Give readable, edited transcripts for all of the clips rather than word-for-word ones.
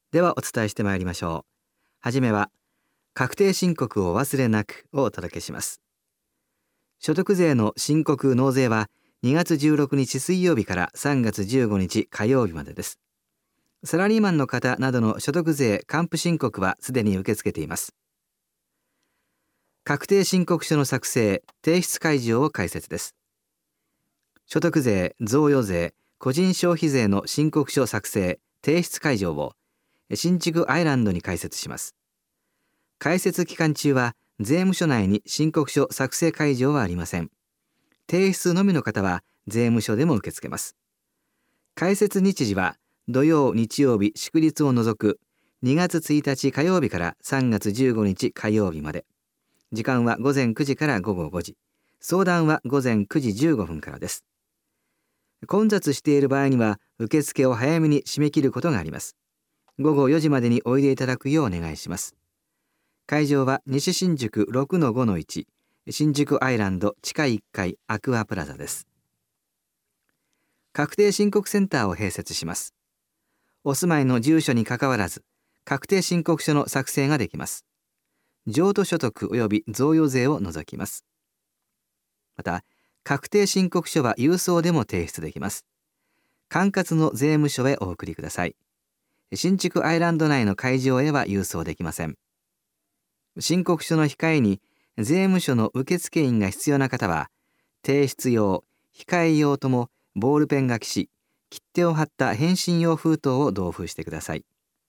ではお伝えしてまいりましょう。はじめは、確定申告をお忘れなくをお届けします。所得税の申告納税は2月16日水曜日から3月15日火曜日までです。サラリーマンの方などの所得税還付申告はすでに受け付けています。確定申告書の作成・提出開示を解説です。所得税、贈与税、個人消費税の申告書作成・提出開示を新宿アイランドに開設します。開設期間中は税務署内に申告書作成会場はありません。提出のみの方は税務署でも受け付けます。開設日時は土曜、日曜日、祝日を除く2月1日火曜日から3月15日火曜日まで。時間は午前9時から午後5時。相談は午前9時15分からです。混雑している場合には受付を早めに締め切ることがあります。午後4時までにおいでいただくようお願いします。会場は西新宿 6-5-1 新宿アイランド地下1階アクアプラザです。確定申告センターを併設します。お住まいの住所にかかわらず確定申告書の作成ができます。譲渡所得及び贈与税を除きます。また確定申告書は郵送でも提出できます。管轄の税務署へお送りください。新築アイランド内の会場へは郵送できません。申告書の控えに税務署の受付員が必要な方は、提出用、控え用ともボールペン書きし、切手を貼った返信用封筒を同封してください。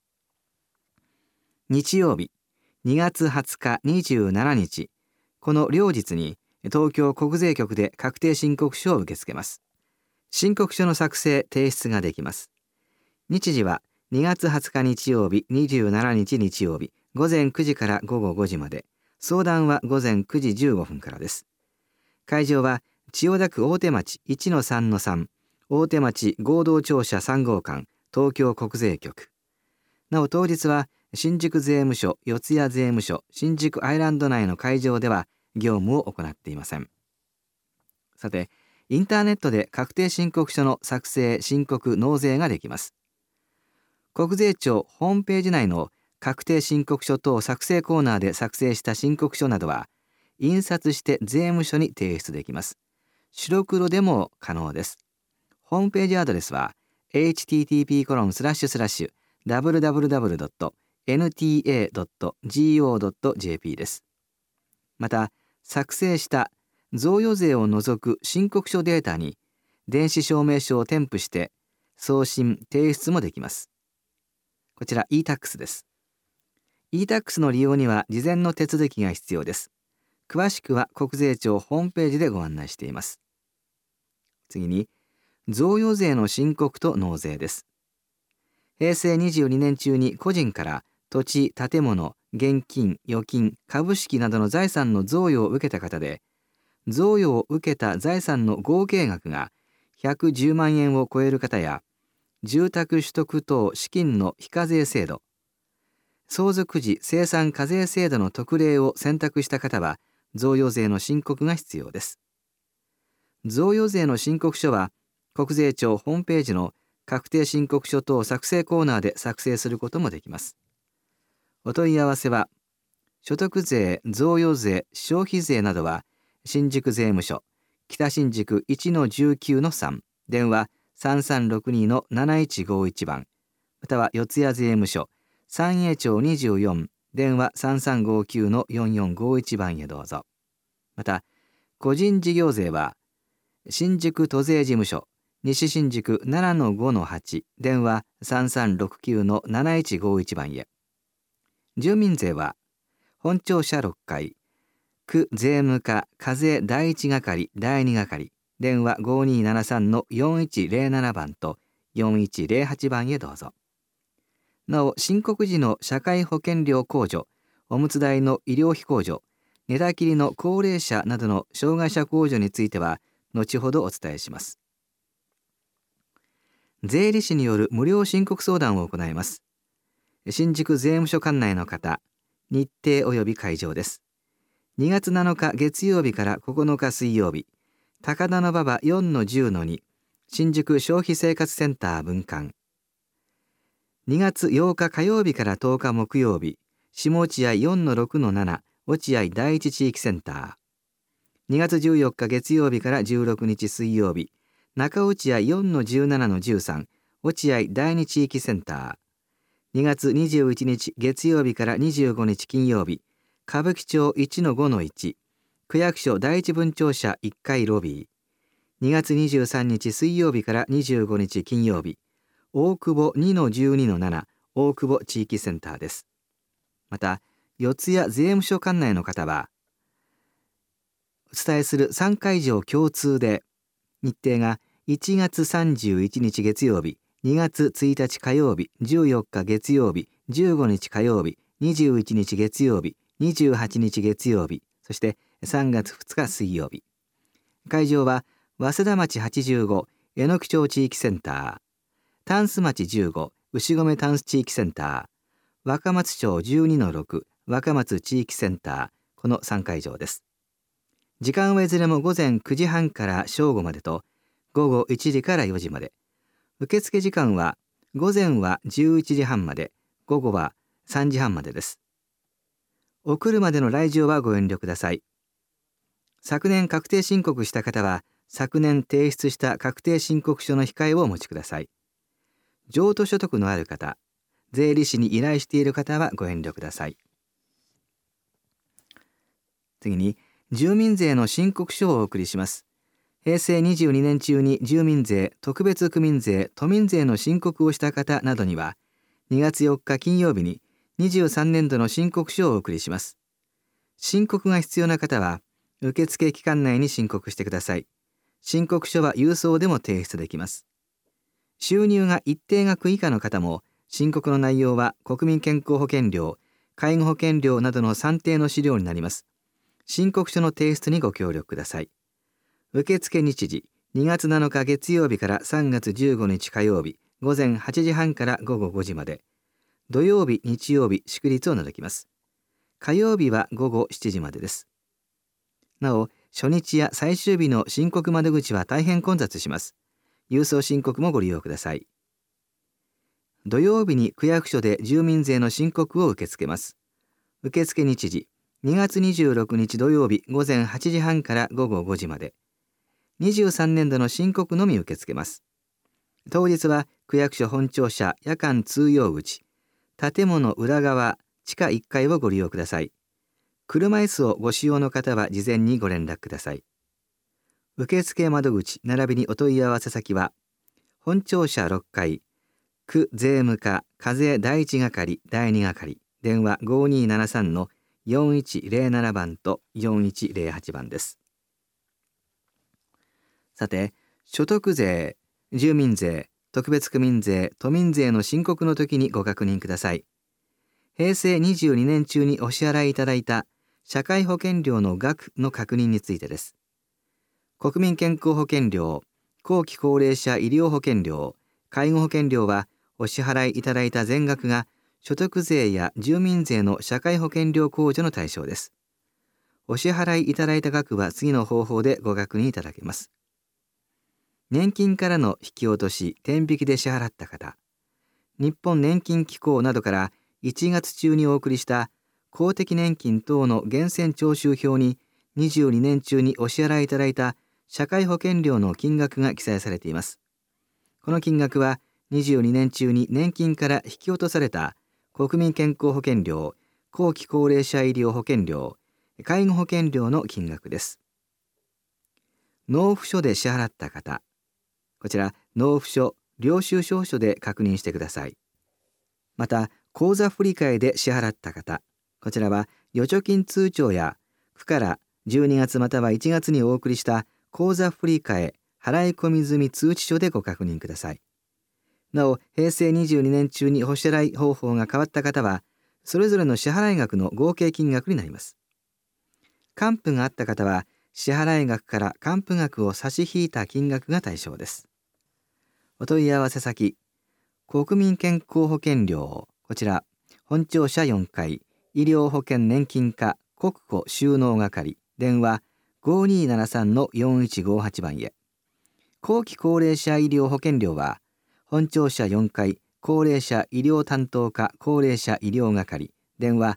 日曜日、2月20日、27日、この両日に東京国税局で確定申告書を受け付けます。申告書の作成・提出ができます。日時は2月20日日曜日、27日日曜日、午前9時から午後5時まで。相談は午前9時15分からです。会場は千代田区大手町 1-3-3 大手町合同庁舎3号館東京国税局。なお当日は新宿税務署、四谷税務署、新宿アイランド内の会場では業務を行っていません。さて、インターネットで確定申告書の作成・申告・納税ができます。国税庁ホームページ内の確定申告書等作成コーナーで作成した申告書などは、印刷して税務署に提出できます。白黒でも可能です。ホームページアドレスは http://www.nta.go.jp です。また、作成した贈与税を除く申告書データに電子証明書を添付して送信・提出もできます。こちら e-tax です。e-tax の利用には事前の手続きが必要です。詳しくは国税庁ホームページでご案内しています。次に、贈与税の申告と納税です。平成22年中に個人から土地、建物、現金、預金、株式などの財産の贈与を受けた方で、贈与を受けた財産の合計額が110万円を超える方や、住宅取得等資金の非課税制度、相続時精算課税制度の特例を選択した方は、贈与税の申告が必要です。贈与税の申告書は、国税庁ホームページの確定申告書等作成コーナーで作成することもできます。お問い合わせは、所得税、贈与税、消費税などは、新宿税務署、北新宿 1-19-3、電話3362-7151番、または四谷税務署、三栄町24、電話3359-4451番へどうぞ。また、個人事業税は、新宿都税事務所、西新宿 7-5-8、電話3369-7151番へ。住民税は、本庁舎6階、区税務課課税第1係第2係、電話5273-4107番と4108番へどうぞ。なお、申告時の社会保険料控除、おむつ代の医療費控除、寝たきりの高齢者などの障害者控除については、後ほどお伝えします。税理士による無料申告相談を行います。新宿税務署管内の方、日程及び会場です。2月7日月曜日から9日水曜日、高田馬場 4-10-2、新宿消費生活センター分館。 2月8日火曜日から10日木曜日、下落合 4-6-7 落合第一地域センター。2月14日月曜日から16日水曜日、中落合 4-17-13 落合第二地域センター。2月21日月曜日から25日金曜日、歌舞伎町 1-5-1 区役所第一分庁舎1階ロビー。2月23日水曜日から25日金曜日、大久保 2-12-7 大久保地域センターです。また、四谷税務署管内の方は、お伝えする3会場共通で、日程が1月31日月曜日、2月1日火曜日、14日月曜日、15日火曜日、21日月曜日、28日月曜日、そして3月2日水曜日。会場は、早稲田町85榎木町地域センター、タンス町15牛込タンス地域センター、若松町 12-6 若松地域センター、この3会場です。時間はいずれも午前9時半から正午までと、午後1時から4時まで。受付時間は午前は11時半まで、午後は3時半までです。お車での来場はご遠慮ください。昨年確定申告した方は、昨年提出した確定申告書の控えをお持ちください。譲渡所得のある方、税理士に依頼している方はご遠慮ください。次に、住民税の申告書をお送りします。平成22年中に住民税、特別区民税、都民税の申告をした方などには、2月4日金曜日に23年度の申告書をお送りします。申告が必要な方は、受付期間内に申告してください。申告書は郵送でも提出できます。収入が一定額以下の方も、申告の内容は国民健康保険料、介護保険料などの算定の資料になります。申告書の提出にご協力ください。受付日時、2月7日月曜日から3月15日火曜日、午前8時半から午後5時まで。土曜日、日曜日、祝日を除きます。火曜日は午後7時までです。なお、初日や最終日の申告窓口は大変混雑します。郵送申告もご利用ください。土曜日に区役所で住民税の申告を受け付けます。受付日時、2月26日土曜日午前8時半から午後5時まで。23年度の申告のみ受け付けます。当日は区役所本庁舎夜間通用口、建物裏側地下1階をご利用ください。車椅子をご使用の方は事前にご連絡ください。受付窓口並びにお問い合わせ先は、本庁舎6階、区税務課課税第1係第2係、電話 5273-4107 番と4108番です。さて、所得税、住民税、特別区民税、都民税の申告の時にご確認ください。平成22年中にお支払いいただいた社会保険料の額の確認についてです。国民健康保険料、後期高齢者医療保険料、介護保険料はお支払いいただいた全額が所得税や住民税の社会保険料控除の対象です。お支払いいただいた額は次の方法でご確認いただけます。年金からの引き落とし、天引きで支払った方、日本年金機構などから1月中にお送りした公的年金等の源泉徴収票に22年中にお支払いいただいた社会保険料の金額が記載されています。この金額は22年中に年金から引き落とされた国民健康保険料、後期高齢者医療保険料、介護保険料の金額です。納付書で支払った方、こちら納付書、領収書で確認してください。また、口座振替で支払った方、こちらは預貯金通帳や区から12月または1月にお送りした口座振替払い込み済み通知書でご確認ください。なお、平成22年中にお支払い方法が変わった方は、それぞれの支払い額の合計金額になります。還付があった方は、支払い額から還付額を差し引いた金額が対象です。お問い合わせ先、国民健康保険料、こちら、本庁舎4階、医療保険年金課国庫収納係、電話 5273-4158 番へ。後期高齢者医療保険料は、本庁舎4階高齢者医療担当課高齢者医療係、電話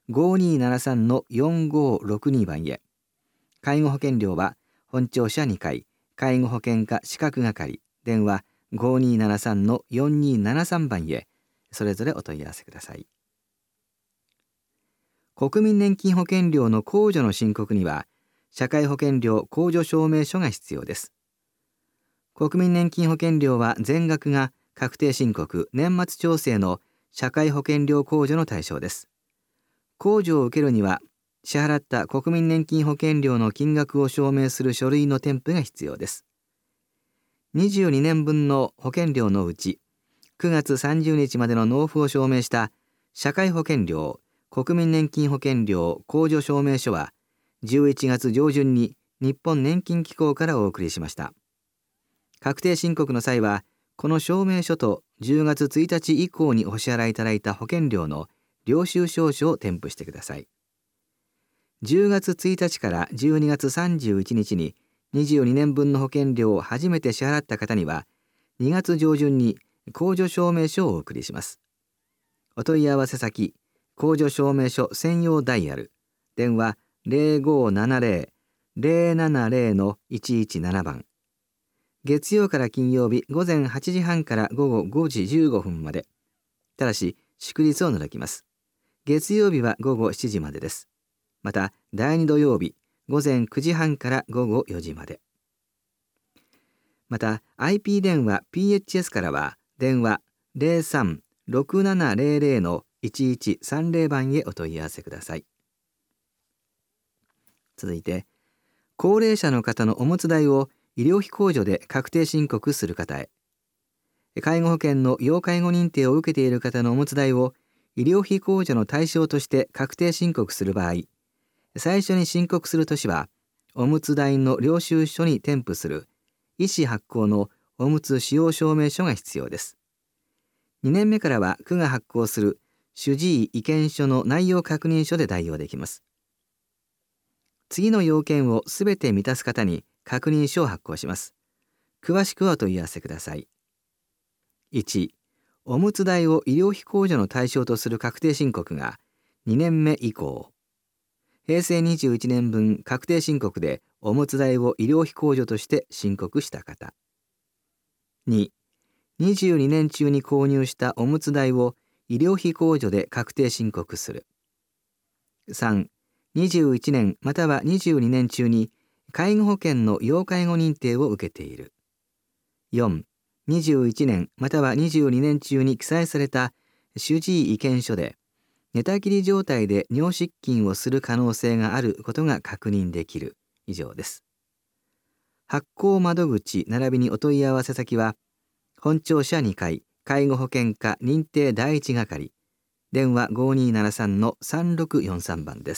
5273-4562 番へ。介護保険料は本庁舎2階介護保険課資格係、電話 5273-4273 番へそれぞれお問い合わせください。国民年金保険料の控除の申告には社会保険料控除証明書が必要です。国民年金保険料は全額が確定申告年末調整の社会保険料控除の対象です。控除を受けるには支払った国民年金保険料の金額を証明する書類の添付が必要です。22年分の保険料のうち9月30日までの納付を証明した社会保険料国民年金保険料控除証明書は11月上旬に日本年金機構からお送りしました。確定申告の際はこの証明書と10月1日以降にお支払いいただいた保険料の領収証書を添付してください。10月1日から12月31日に22年分の保険料を初めて支払った方には2月上旬に控除証明書をお送りします。お問い合わせ先控除証明書専用ダイヤル、電話 0570-070-117 番。月曜から金曜日午前8時半から午後5時15分まで。ただし祝日を除きます。月曜日は午後7時までです。また第2土曜日午前9時半から午後4時まで。また IP 電話 PHS からは電話 03-6700-1130 番へお問い合わせください。続いて高齢者の方のおむつ代を医療費控除で確定申告する方へ。介護保険の要介護認定を受けている方のおむつ代を医療費控除の対象として確定申告する場合、最初に申告する年はおむつ代の領収書に添付する医師発行のおむつ使用証明書が必要です。2年目からは区が発行する主治医意見書の内容確認書で代用できます。次の要件をすべて満たす方に確認書を発行します。詳しくはお問い合わせください。1、おむつ代を医療費控除の対象とする確定申告が2年目以降、平成21年分確定申告でおむつ代を医療費控除として申告した方。2、22年中に購入したおむつ代を医療費控除で確定申告する。3、21年または22年中に介護保険の要介護認定を受けている。4、21年または22年中に記載された主治医意見書で寝たきり状態で尿失禁をする可能性があることが確認できる。以上です。発行窓口並びにお問い合わせ先は本庁舎2階介護保険課認定第一係、電話 5273-3643 番です。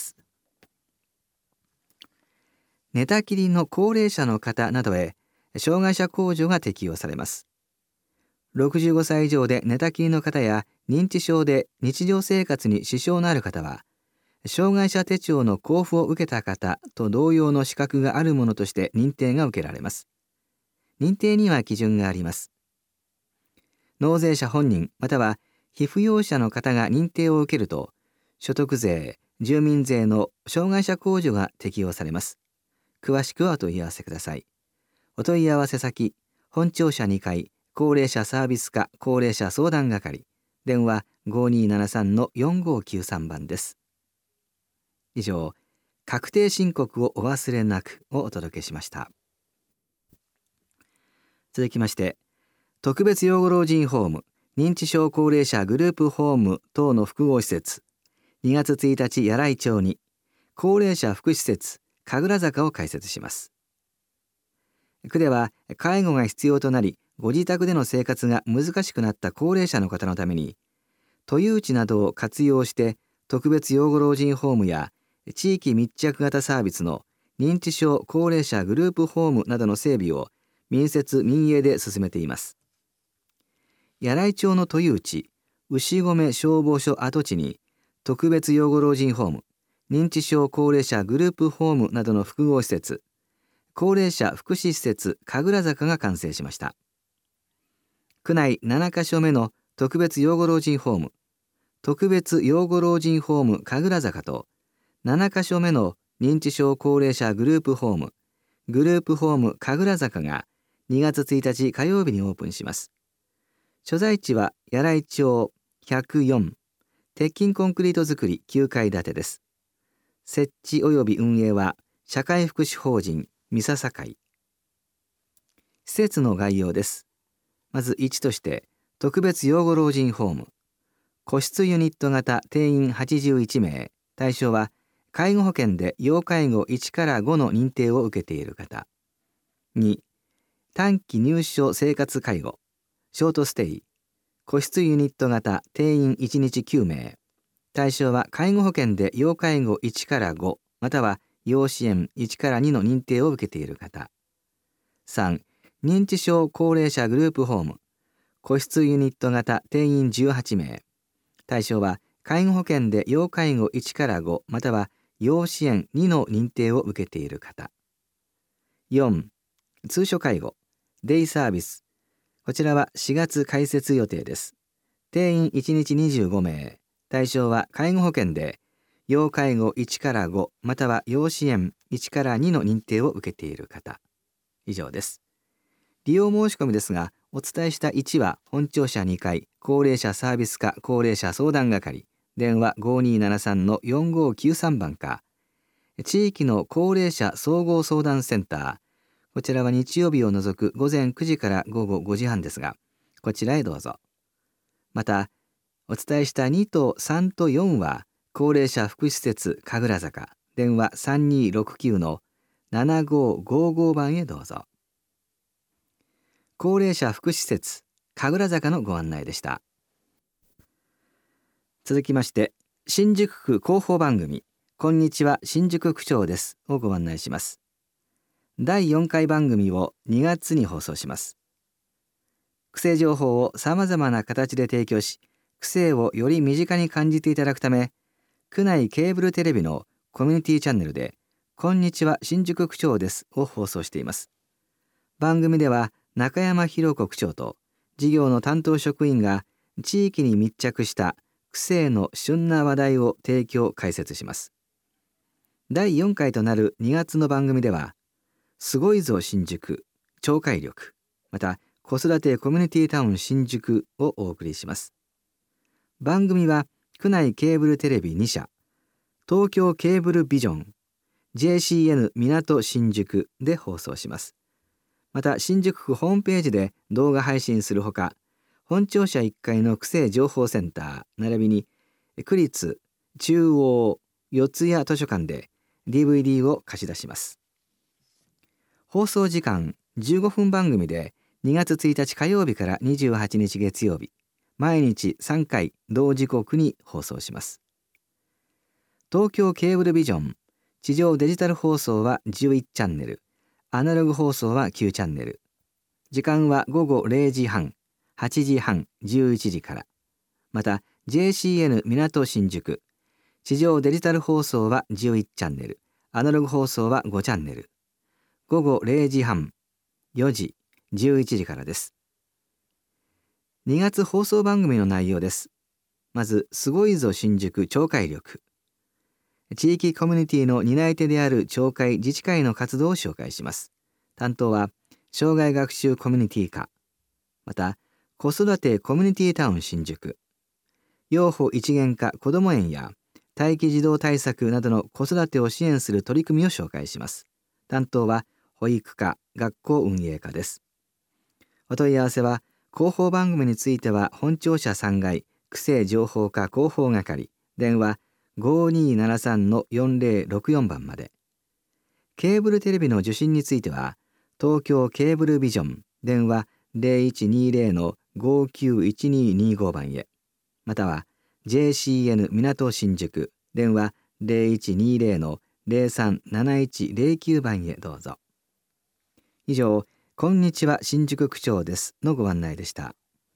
寝たきりの高齢者の方などへ障害者控除が適用されます。65歳以上で寝たきりの方や認知症で日常生活に支障のある方は、障害者手帳の交付を受けた方と同様の資格があるものとして認定が受けられます。認定には基準があります。納税者本人または被扶養者の方が認定を受けると、所得税、住民税の障害者控除が適用されます。詳しくはお問い合わせください。お問い合わせ先、本庁舎2階高齢者サービス課高齢者相談係、電話 5273-4593 番です。以上、確定申告をお忘れなくをお届けしました。続きまして、特別養護老人ホーム、認知症高齢者グループホーム等の複合施設、2月1日柳井町に高齢者福祉施設神楽坂を開設します。区では介護が必要となりご自宅での生活が難しくなった高齢者の方のために都有地などを活用して特別養護老人ホームや地域密着型サービスの認知症高齢者グループホームなどの整備を民設民営で進めています。柳井町の都有地牛込消防署跡地に特別養護老人ホーム、認知症高齢者グループホームなどの複合施設、高齢者福祉施設神楽坂が完成しました。区内7カ所目の特別養護老人ホーム、特別養護老人ホーム神楽坂と、7カ所目の認知症高齢者グループホーム、グループホーム神楽坂が2月1日火曜日にオープンします。所在地は柳井町104、鉄筋コンクリート造り9階建てです。設置及び運営は社会福祉法人三笹会。施設の概要です。まず1として、特別養護老人ホーム、個室ユニット型定員81名、対象は介護保険で要介護1から5の認定を受けている方。2、短期入所生活介護、ショートステイ、個室ユニット型定員1日9名、対象は介護保険で要介護1から5または要支援1から2の認定を受けている方。3、認知症高齢者グループホーム、個室ユニット型定員18名、対象は介護保険で要介護1から5または要支援2の認定を受けている方。4、通所介護、デイサービス、こちらは4月開設予定です。定員1日25名、対象は介護保険で要介護1から5または要支援1から2の認定を受けている方。以上です。利用申し込みですが、お伝えした1は本庁舎2階高齢者サービス課高齢者相談係、電話 5273-4593 番か、地域の高齢者総合相談センター、こちらは日曜日を除く午前9時から午後5時半ですが、こちらへどうぞ。また、お伝えした2と3と4は高齢者福祉施設神楽坂、電話 3269-7555 番へどうぞ。高齢者福祉施設神楽坂のご案内でした。続きまして、新宿区広報番組こんにちは新宿区長ですをご案内します。第4回番組を2月に放送します。区政情報をさまざまな形で提供し、区政をより身近に感じていただくため、区内ケーブルテレビのコミュニティチャンネルでこんにちは新宿区長ですを放送しています。番組では中山博子区長と事業の担当職員が地域に密着した区政の旬な話題を提供解説します。第4回となる2月の番組では、すごいぞ新宿、聴解力、また子育てコミュニティタウン新宿をお送りします。番組は区内ケーブルテレビ2社、東京ケーブルビジョン、JCN 港新宿で放送します。また新宿区ホームページで動画配信するほか、本庁舎1階の区政情報センター並びに区立中央四谷図書館で DVD を貸し出します。放送時間15分番組で2月1日火曜日から28日月曜日、毎日3回同時刻に放送します。東京ケーブルビジョン、地上デジタル放送は11チャンネル、アナログ放送は9チャンネル。時間は午後0時半、8時半、11時から。また JCN 港新宿、地上デジタル放送は11チャンネル、アナログ放送は5チャンネル。午後0時半、4時、11時からです。2月放送番組の内容です。まず、すごいぞ新宿聴解力。地域コミュニティの担い手である町会自治会の活動を紹介します。担当は、障害学習コミュニティ課。また、子育てコミュニティタウン新宿。養護一元化こども園や待機児童対策などの子育てを支援する取り組みを紹介します。担当は、保育課、学校運営課です。お問い合わせは、広報番組については本庁舎3階区政情報課広報係、電話 5273-4064 番まで。ケーブルテレビの受信については東京ケーブルビジョン、電話 0120-591225 番へ、または JCN 港新宿、電話 0120-037109 番へどうぞ。以上、こんにちは新宿区長ですのご案内でした。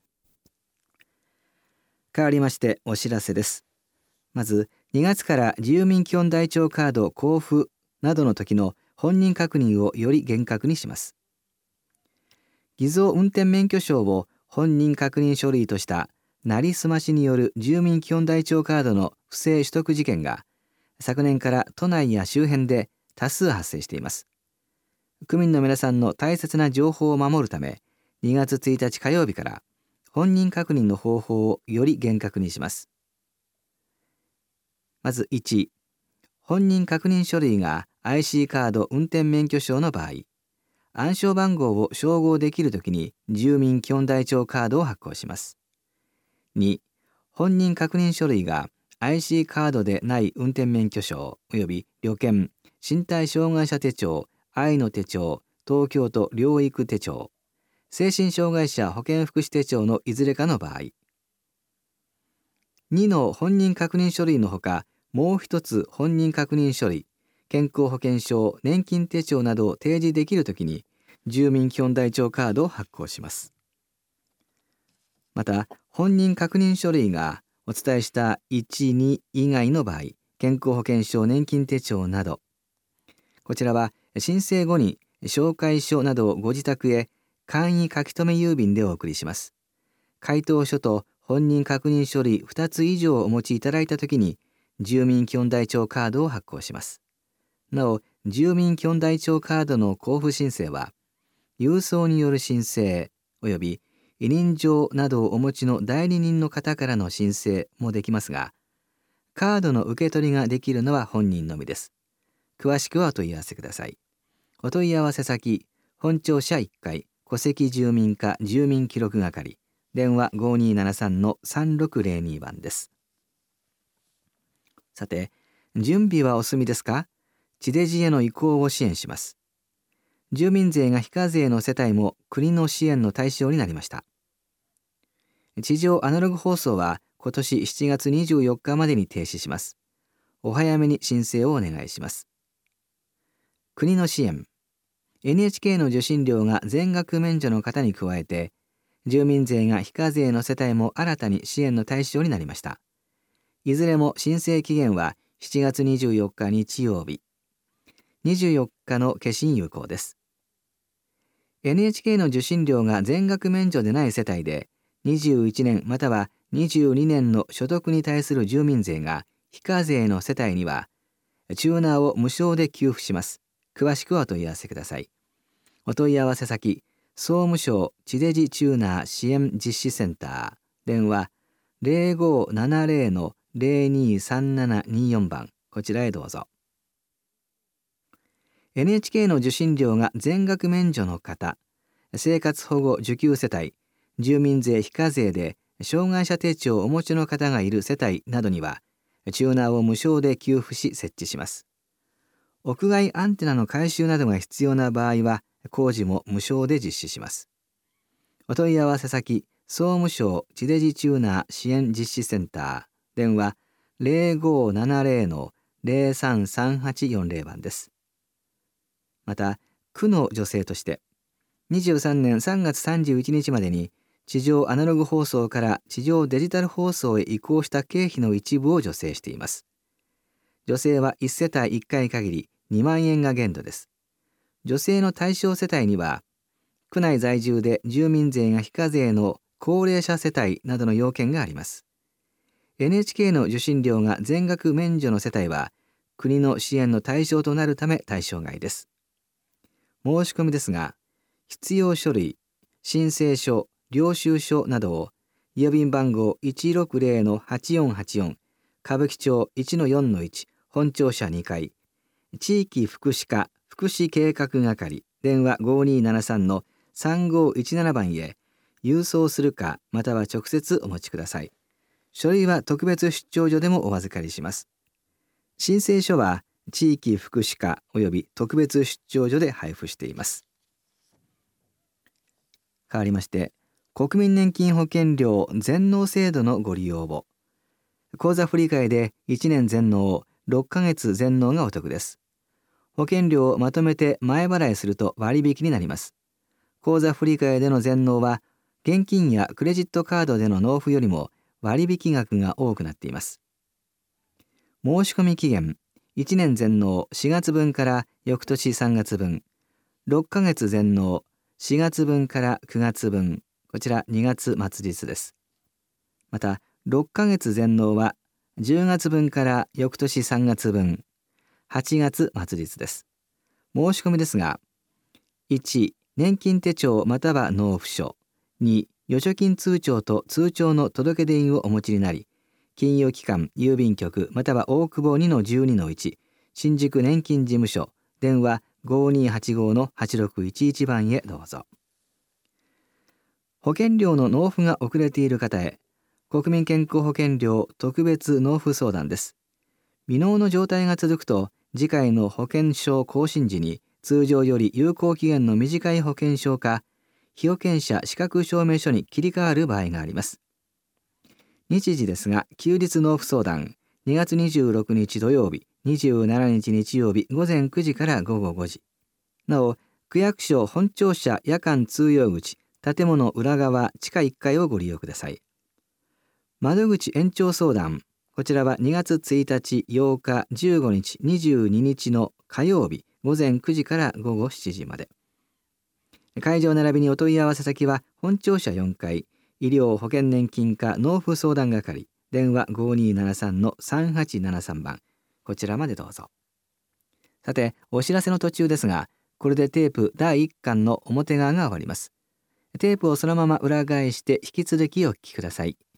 変わりましてお知らせです。まず2月から住民基本台帳カード交付などの時の本人確認をより厳格にします。偽造運転免許証を本人確認書類としたなりすましによる住民基本台帳カードの不正取得事件が昨年から都内や周辺で多数発生しています。区民の皆さんの大切な情報を守るため、2月1日火曜日から本人確認の方法をより厳格にします。まず1、本人確認書類が IC カード運転免許証の場合、暗証番号を照合できるときに住民基本台帳カードを発行します。2、本人確認書類が IC カードでない運転免許証及び旅券、身体障害者手帳、愛の手帳、東京都療育手帳、精神障害者保健福祉手帳のいずれかの場合。2の本人確認書類のほか、もう一つ本人確認書類、健康保険証、年金手帳などを提示できるときに、住民基本台帳カードを発行します。また、本人確認書類がお伝えした1、2以外の場合、健康保険証、年金手帳など、こちらは申請後に紹介書などをご自宅へ簡易書留郵便でお送りします。回答書と本人確認書類2つ以上お持ちいただいたときに、住民基本台帳カードを発行します。なお、住民基本台帳カードの交付申請は、郵送による申請及び委任状などをお持ちの代理人の方からの申請もできますが、カードの受け取りができるのは本人のみです。詳しくはお問い合わせください。お問い合わせ先、本庁舎1階、戸籍住民課住民記録係、電話 5273-3602 番です。さて、準備はお済みですか？地デジへの移行を支援します。住民税が非課税の世帯も国の支援の対象になりました。地上アナログ放送は今年7月24日までに停止します。お早めに申請をお願いします。国の支援。NHK の受信料が全額免除の方に加えて、住民税が非課税の世帯も新たに支援の対象になりました。いずれも申請期限は7月24日日曜日。24日の消印有効です。NHK の受信料が全額免除でない世帯で、21年または22年の所得に対する住民税が非課税の世帯には、チューナーを無償で給付します。詳しくはお問い合わせください。お問い合わせ先、総務省地デジチューナー支援実施センター、電話 0570-023724 番、こちらへどうぞ。NHK の受信料が全額免除の方、生活保護受給世帯、住民税非課税で障害者手帳をお持ちの方がいる世帯などには、チューナーを無償で給付し設置します。屋外アンテナの改修などが必要な場合は、工事も無償で実施します。お問い合わせ先、総務省地デジチューナー支援実施センター、電話 0570-033840 番です。また、区の助成として、23年3月31日までに、地上アナログ放送から地上デジタル放送へ移行した経費の一部を助成しています。助成は1世帯1回限り2万円が限度です。助成の対象世帯には、区内在住で住民税が非課税の高齢者世帯などの要件があります。NHK の受信料が全額免除の世帯は、国の支援の対象となるため対象外です。申し込みですが、必要書類、申請書、領収書などを郵便番号 160-8484 歌舞伎町 1-4-1 本庁舎2階地域福祉課福祉計画係電話 5273-3517 番へ郵送するかまたは直接お持ちください。書類は特別出張所でもお預かりします。申請書は地域福祉課および特別出張所で配布しています。変わりまして、国民年金保険料全納制度のご利用を。口座振替で1年全納、6ヶ月全納がお得です。保険料をまとめて前払いすると割引になります。口座振替での全納は、現金やクレジットカードでの納付よりも割引額が多くなっています。申し込み期限、1年全納4月分から翌年3月分、6ヶ月全納4月分から9月分、こちら2月末日です。 また6ヶ月全納は10月分から翌年3月分、8月末日です。申し込みですが、1、年金手帳または納付書、2、預貯金通帳と通帳の届出印をお持ちになり、金融機関、郵便局または大久保2-12-1、新宿年金事務所、電話5285-8611番へどうぞ。保険料の納付が遅れている方へ、国民健康保険料特別納付相談です。未納の状態が続くと、次回の保険証更新時に通常より有効期限の短い保険証か被保険者資格証明書に切り替わる場合があります。日時ですが、休日納付相談2月26日土曜日、27日日曜日午前9時から午後5時。なお、区役所本庁舎夜間通用口建物裏側地下1階をご利用ください。窓口延長相談、こちらは2月1日、8日、15日、22日の火曜日午前9時から午後7時まで。会場並びにお問い合わせ先は本庁舎4階、医療保険年金課納付相談係、電話5273-3873番、こちらまでどうぞ。さて、お知らせの途中ですが、これでテープ第1巻の表側が終わります。テープをそのまま裏返して引き続きお聞きください。